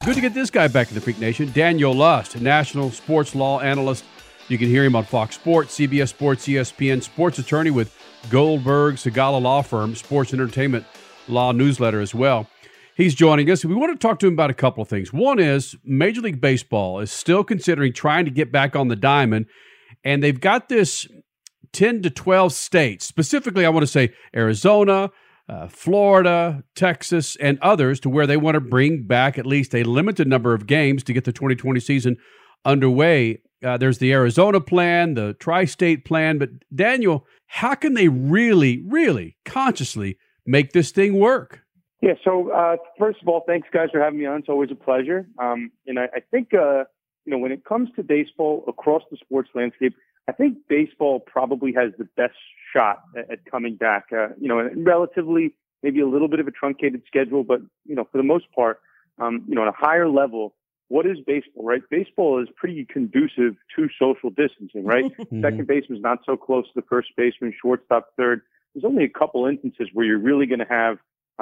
Good to get this guy back in the Freak Nation. Daniel Lust, national sports law analyst. You can hear him on Fox Sports, CBS Sports, ESPN, sports attorney with Goldberg Segala Law Firm, sports entertainment law newsletter as well. He's joining us. We want to talk to him about a couple of things. One is Major League Baseball is still considering trying to get back on the diamond, and they've got this 10 to 12 states. Specifically, I want to say Arizona, Florida, Texas, and others, to where they want to bring back at least a limited number of games to get the 2020 season underway. There's the Arizona plan, the tri-state plan. But Daniel, how can they really, really consciously make this thing work? Yeah, so first of all, thanks, guys, for having me on. It's always a pleasure. And I think, when it comes to baseball across the sports landscape, I think baseball probably has the best shot at coming back, relatively maybe a little bit of a truncated schedule, but, for the most part, at a higher level, what is baseball, right? Baseball is pretty conducive to social distancing, right? Second baseman's not so close to the first baseman, shortstop third. There's only a couple instances where you're really going to have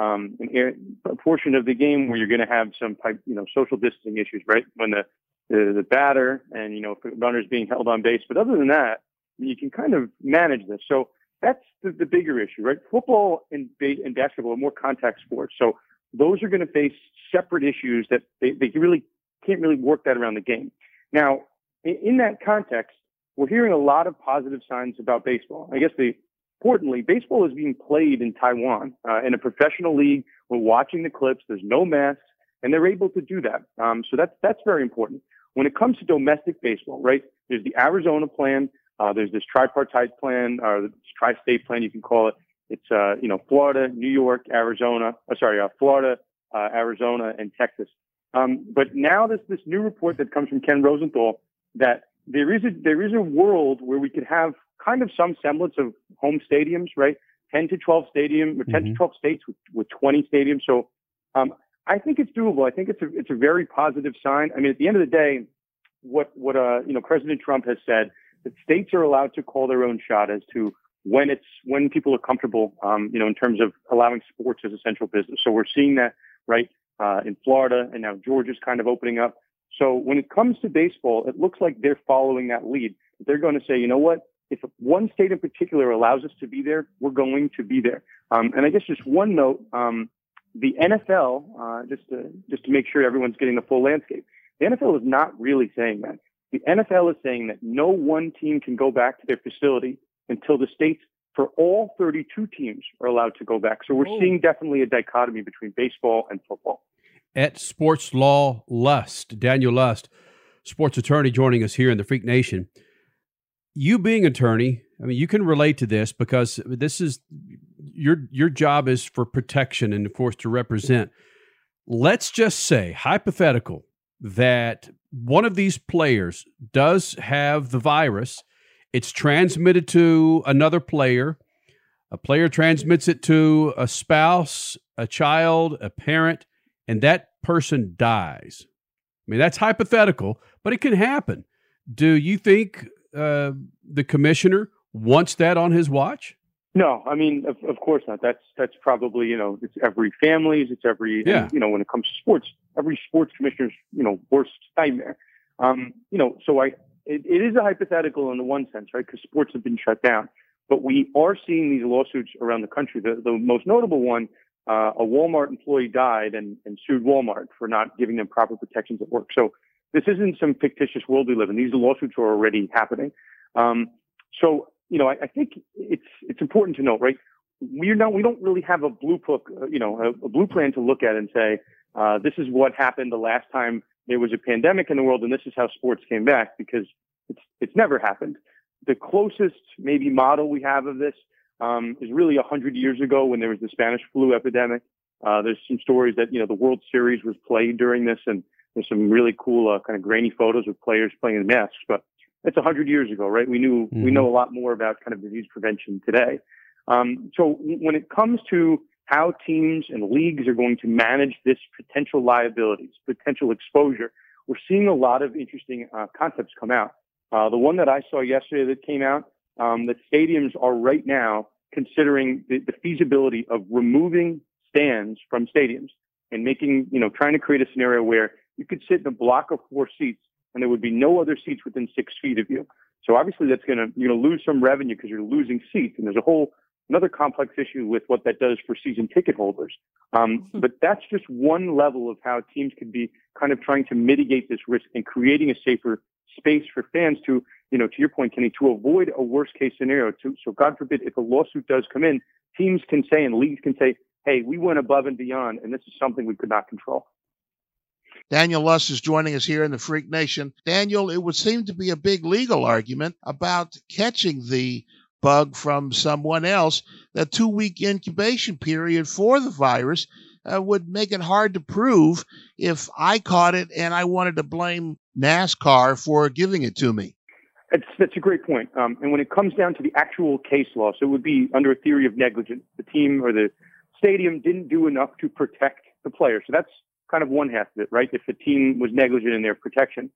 a portion of the game where you're going to have some type, social distancing issues, right? When the batter and, runners being held on base. But other than that, you can kind of manage this. So that's the bigger issue, right? Football and basketball are more contact sports. So those are going to face separate issues that they really can't really work that around the game. Now, in that context, we're hearing a lot of positive signs about baseball. I guess importantly, baseball is being played in Taiwan in a professional league. We're watching the clips. There's no masks, and they're able to do that. So that's very important. When it comes to domestic baseball, right, there's the Arizona plan. There's this tripartite plan, or the tri-state plan, you can call it. It's, Florida, New York, Florida, Arizona, and Texas. But now there's this new report that comes from Ken Rosenthal that there is a world where we could have kind of some semblance of home stadiums, right? 10 to 12 states with 20 stadiums. So, I think it's doable. I think it's a very positive sign. I mean, at the end of the day, what President Trump has said, that states are allowed to call their own shot as to when people are comfortable, in terms of allowing sports as essential business. So we're seeing that, right, in Florida, and now Georgia's kind of opening up. So when it comes to baseball, it looks like they're following that lead. They're going to say, you know what? If one state in particular allows us to be there, we're going to be there. And I guess just one note, the NFL, just to make sure everyone's getting the full landscape, the NFL is not really saying that. The NFL is saying that no one team can go back to their facility until the states for all 32 teams are allowed to go back. So we're seeing definitely a dichotomy between baseball and football. At Sports Law Lust, Daniel Lust, sports attorney, joining us here in the Freak Nation. You being attorney, I mean, you can relate to this because this is your job is for protection and, of course, to represent. Let's just say, hypothetical, that one of these players does have the virus. It's transmitted to another player. A player transmits it to a spouse, a child, a parent, and that person dies. I mean, that's hypothetical, but it can happen. Do you think the commissioner wants that on his watch? No, I mean, of course not. That's probably, it's every family's, it's every, yeah. And, when it comes to sports, every sports commissioner's, worst nightmare. So it is a hypothetical in the one sense, right? Because sports have been shut down, but we are seeing these lawsuits around the country. The most notable one, a Walmart employee died and sued Walmart for not giving them proper protections at work. So this isn't some fictitious world we live in. These lawsuits are already happening. I think it's important to note, right? We don't really have a blue book, a blue plan to look at and say, this is what happened the last time there was a pandemic in the world, and this is how sports came back, because it's never happened. The closest maybe model we have of this is really 100 years ago when there was the Spanish flu epidemic. There's some stories that, the World Series was played during this, and there's some really cool kind of grainy photos of players playing in masks. But it's 100 years ago, right? We know a lot more about kind of disease prevention today. So when it comes to how teams and leagues are going to manage this potential liabilities, potential exposure, we're seeing a lot of interesting concepts come out. The one that I saw yesterday that came out, that stadiums are right now considering the feasibility of removing stands from stadiums and making, trying to create a scenario where you could sit in a block of 4 seats and there would be no other seats within 6 feet of you. So obviously that's going to, lose some revenue because you're losing seats. And there's another complex issue with what that does for season ticket holders. But that's just one level of how teams could be kind of trying to mitigate this risk and creating a safer space for fans to your point, Kenny, to avoid a worst case scenario. So God forbid, if a lawsuit does come in, teams can say and leagues can say, hey, we went above and beyond, and this is something we could not control. Daniel Lust is joining us here in the Freak Nation. Daniel, it would seem to be a big legal argument about catching the bug from someone else. That 2-week incubation period for the virus would make it hard to prove if I caught it and I wanted to blame NASCAR for giving it to me. That's a great point. And when it comes down to the actual case law, so it would be under a theory of negligence. The team or the stadium didn't do enough to protect the player. So that's kind of one half of it, right? If the team was negligent in their protection.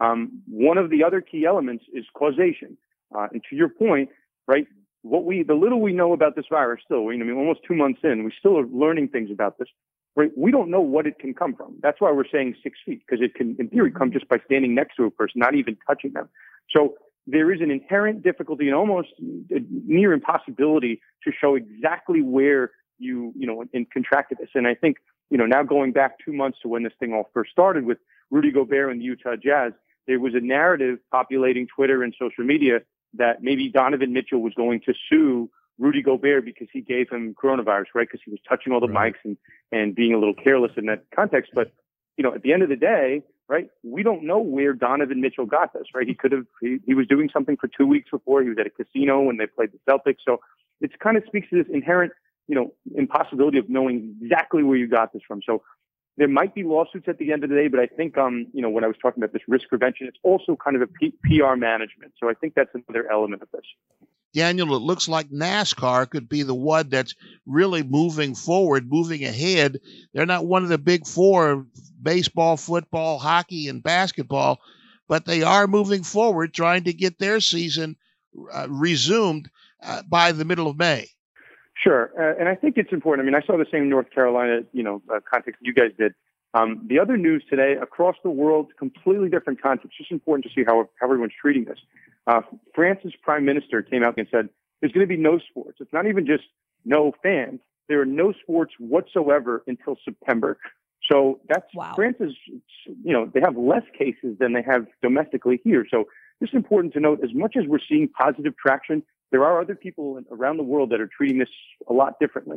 One of the other key elements is causation. And to your point, right, the little we know about this virus still, almost 2 months in, we still are learning things about this, right? We don't know what it can come from. That's why we're saying 6 feet, because it can, in theory, come just by standing next to a person, not even touching them. So there is an inherent difficulty and almost a near impossibility to show exactly where you contracted this. And I think, now going back 2 months to when this thing all first started with Rudy Gobert and the Utah Jazz, there was a narrative populating Twitter and social media that maybe Donovan Mitchell was going to sue Rudy Gobert because he gave him coronavirus, right? Because he was touching all the mics and being a little careless in that context. But, at the end of the day, right, we don't know where Donovan Mitchell got this, right? He was doing something for 2 weeks before. He was at a casino when they played the Celtics. So it kind of speaks to this inherent, impossibility of knowing exactly where you got this from. So there might be lawsuits at the end of the day, but I think, when I was talking about this risk prevention, it's also kind of a PR management. So I think that's another element of this. Daniel, it looks like NASCAR could be the one that's really moving forward, moving ahead. They're not one of the big four, baseball, football, hockey, and basketball, but they are moving forward, trying to get their season resumed by the middle of May. Sure. And I think it's important. I saw the same North Carolina, context you guys did. The other news today across the world, completely different context. It's just important to see how everyone's treating this. France's prime minister came out and said, there's going to be no sports. It's not even just no fans. There are no sports whatsoever until September. So that's wow. France is, they have less cases than they have domestically here. So it's important to note, as much as we're seeing positive traction, there are other people around the world that are treating this a lot differently.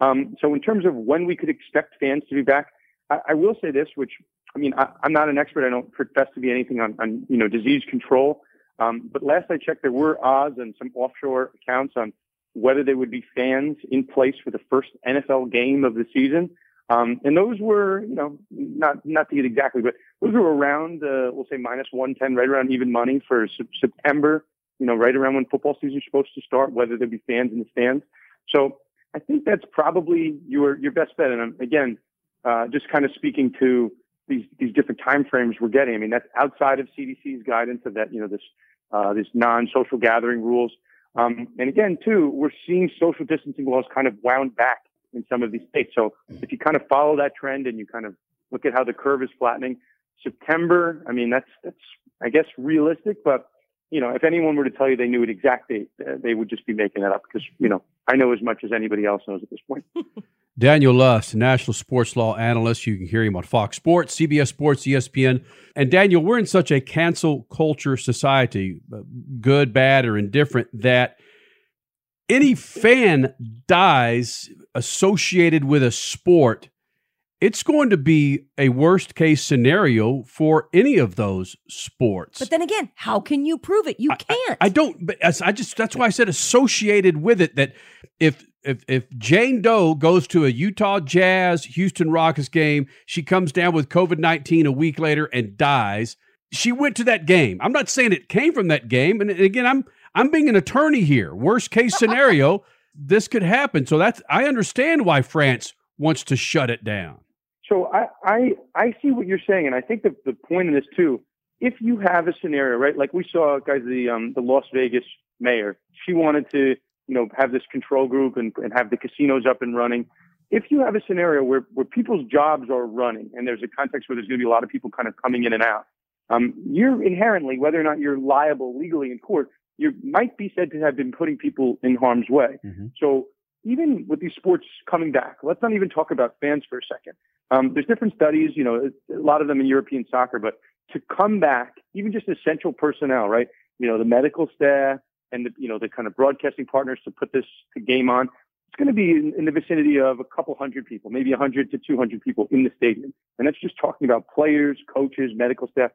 So in terms of when we could expect fans to be back, I will say this, which, I'm not an expert. I don't profess to be anything on disease control. But last I checked, there were odds and some offshore accounts on whether there would be fans in place for the first NFL game of the season. And those were, not to get exactly, but those were around, we'll say -110, right around even money for September, right around when football season is supposed to start, whether there be fans in the stands. So I think that's probably your best bet. And again, just kind of speaking to these different time frames we're getting. That's outside of CDC's guidance of that, this non-social gathering rules. And again, too, we're seeing social distancing laws kind of wound back in some of these states. So if you kind of follow that trend and you kind of look at how the curve is flattening, September, that's I guess realistic, but if anyone were to tell you they knew an exact date, they would just be making that up because, I know as much as anybody else knows at this point. Daniel Lust, national sports law analyst. You can hear him on Fox Sports, CBS Sports, ESPN. And Daniel, we're in such a cancel culture society, good, bad, or indifferent, that any fan dies associated with a sport, it's going to be a worst case scenario for any of those sports. But then again, how can you prove it? You can't. I don't. But that's why I said associated with it. That if Jane Doe goes to a Utah Jazz Houston Rockets game, she comes down with COVID-19 a week later and dies. She went to that game. I'm not saying it came from that game. And again, I'm being an attorney here. Worst case scenario, this could happen. So I understand why France wants to shut it down. So I see what you're saying, and I think the point in this too, if you have a scenario, right, like we saw, guys, the Las Vegas mayor, she wanted to, have this control group and have the casinos up and running. if you have a scenario where people's jobs are running and there's a context where there's going to be a lot of people kind of coming in and out, you're inherently, whether or not you're liable legally in court, you might be said to have been putting people in harm's way. Mm-hmm. So even with these sports coming back, let's not even talk about fans for a second. There's different studies, a lot of them in European soccer, but to come back, even just essential personnel, right? The medical staff and the kind of broadcasting partners to put this game on, it's going to be in the vicinity of a couple hundred people, maybe 100 to 200 people in the stadium. And that's just talking about players, coaches, medical staff.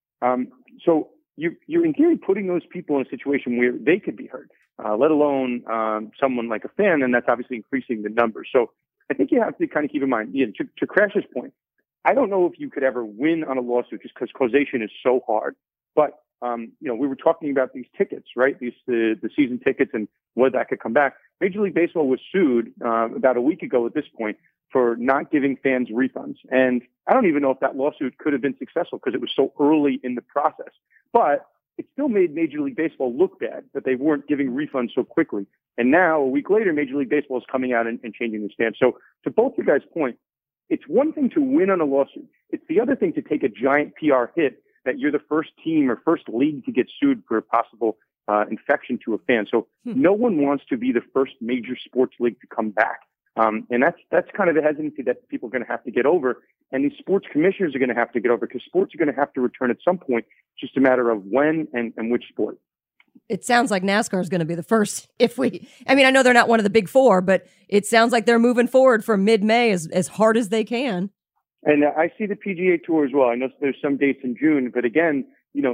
So you're in theory putting those people in a situation where they could be hurt, let alone someone like a fan, and that's obviously increasing the numbers. So I think you have to kind of keep in mind, to Crash's point, I don't know if you could ever win on a lawsuit just because causation is so hard. But, we were talking about these tickets, right? The season tickets and whether that could come back. Major League Baseball was sued about a week ago at this point for not giving fans refunds. And I don't even know if that lawsuit could have been successful because it was so early in the process. But it still made Major League Baseball look bad that they weren't giving refunds so quickly. And now, a week later, Major League Baseball is coming out and changing the stance. So to both you guys' point, it's one thing to win on a lawsuit. It's the other thing to take a giant PR hit that you're the first team or first league to get sued for a possible infection to a fan. So no one wants to be the first major sports league to come back. And that's kind of the hesitancy that people are going to have to get over. And these sports commissioners are going to have to get over because sports are going to have to return at some point. It's just a matter of when and which sport. It sounds like NASCAR is going to be the first. I know they're not one of the big four, but it sounds like they're moving forward for mid-May as hard as they can. And I see the PGA Tour as well. I know there's some dates in June, but again,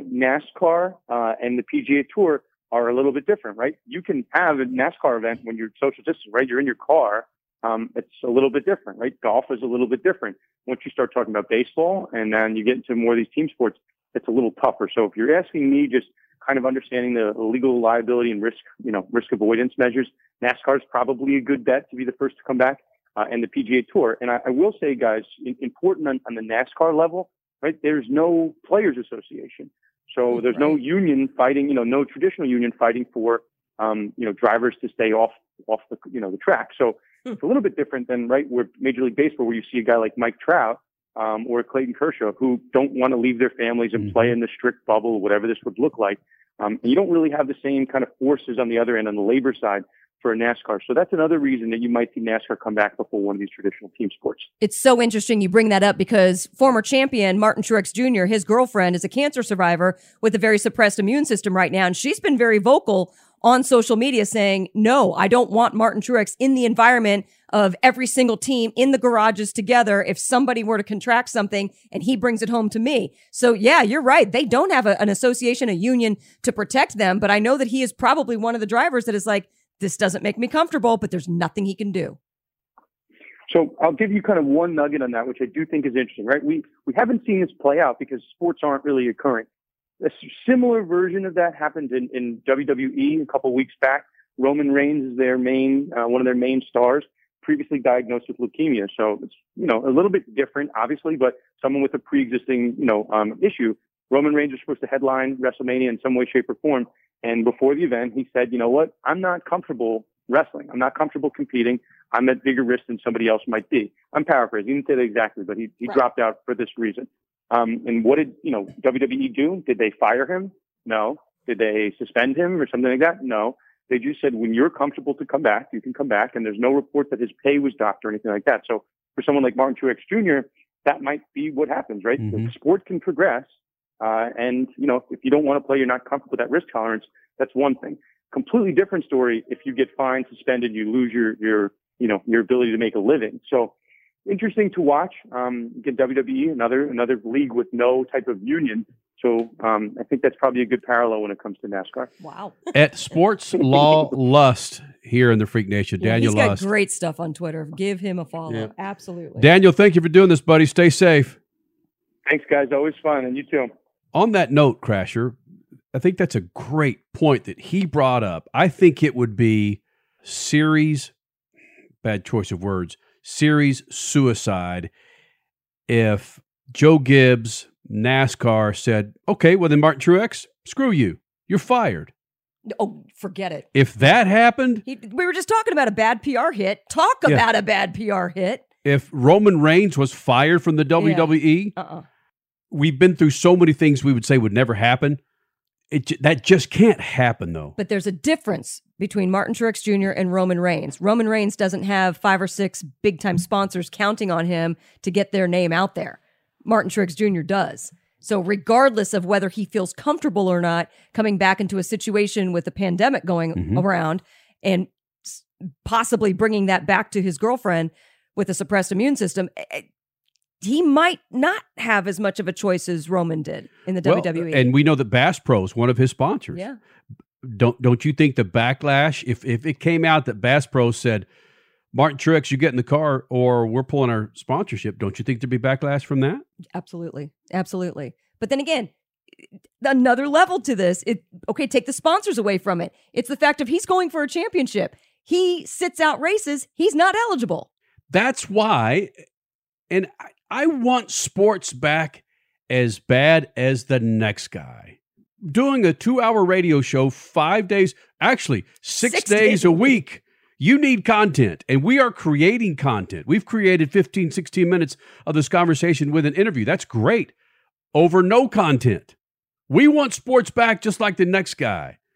NASCAR and the PGA Tour are a little bit different, right? You can have a NASCAR event when you're social distancing, right? You're in your car. It's a little bit different, right? Golf is a little bit different. Once you start talking about baseball and then you get into more of these team sports, it's a little tougher. So if you're asking me just kind of understanding the legal liability and risk avoidance measures, NASCAR is probably a good bet to be the first to come back, and the PGA Tour. And I will say, guys, important on the NASCAR level, right? There's no players association. So there's no union fighting, no traditional union fighting for, drivers to stay off the track. So it's a little bit different than, right, where Major League Baseball, where you see a guy like Mike Trout, or Clayton Kershaw, who don't want to leave their families and play in the strict bubble, whatever this would look like. And you don't really have the same kind of forces on the other end, on the labor side, for NASCAR. So that's another reason that you might see NASCAR come back before one of these traditional team sports. It's so interesting you bring that up because former champion Martin Truex Jr., his girlfriend, is a cancer survivor with a very suppressed immune system right now. And she's been very vocal on social media saying, no, I don't want Martin Truex in the environment of every single team in the garages together if somebody were to contract something and he brings it home to me. So yeah, you're right. They don't have an association, a union to protect them. But I know that he is probably one of the drivers that is like, this doesn't make me comfortable, but there's nothing he can do. So I'll give you kind of one nugget on that, which I do think is interesting, right? We haven't seen this play out because sports aren't really occurring. A similar version of that happened in WWE a couple of weeks back. Roman Reigns is their one of their main stars, previously diagnosed with leukemia. So it's, a little bit different, obviously, but someone with a pre-existing, issue. Roman Reigns was supposed to headline WrestleMania in some way, shape, or form. And before the event, he said, you know what? I'm not comfortable wrestling. I'm not comfortable competing. I'm at bigger risk than somebody else might be. I'm paraphrasing. He didn't say that exactly, but he dropped out for this reason. And what did, WWE do? Did they fire him? No. Did they suspend him or something like that? No. They just said, when you're comfortable to come back, you can come back. And there's no report that his pay was docked or anything like that. So for someone like Martin Truex Jr., that might be what happens, right? Mm-hmm. The sport can progress. And, if you don't want to play, you're not comfortable with that risk tolerance. That's one thing. Completely different story if you get fined, suspended, you lose your ability to make a living. So interesting to watch. Again, WWE, another league with no type of union. So I think that's probably a good parallel when it comes to NASCAR. Wow. At Sports Law Lust here in the Freak Nation, Daniel He's got Lust. great stuff on Twitter. Give him a follow. Yeah. Absolutely. Daniel, thank you for doing this, buddy. Stay safe. Thanks, guys. Always fun. And you too. On that note, Crasher, I think that's a great point that he brought up. I think it would be series suicide if Joe Gibbs, NASCAR said, okay, well then Martin Truex, screw you. You're fired. Oh, forget it. If that happened, We were just talking about a bad PR hit. Talk about a bad PR hit. if Roman Reigns was fired from the WWE, we've been through so many things we would say would never happen. That just can't happen, though. But there's a difference between Martin Truex Jr. and Roman Reigns. Roman Reigns doesn't have 5 or 6 big-time sponsors counting on him to get their name out there. Martin Truex Jr. does. So regardless of whether he feels comfortable or not coming back into a situation with a pandemic going around and possibly bringing that back to his girlfriend with a suppressed immune system, he might not have as much of a choice as Roman did in the WWE. And we know that Bass Pro is one of his sponsors. Yeah. Don't you think the backlash, if it came out that Bass Pro said, Martin Truex, you get in the car or we're pulling our sponsorship, don't you think there'd be backlash from that? Absolutely. Absolutely. But then again, another level to this, take the sponsors away from it. It's the fact of he's going for a championship. He sits out races. He's not eligible. That's why, and I want sports back as bad as the next guy. Doing a 2-hour radio show 5 days, actually 6 days a week. You need content, and we are creating content. We've created 15, 16 minutes of this conversation with an interview. That's great. Over no content. We want sports back just like the next guy.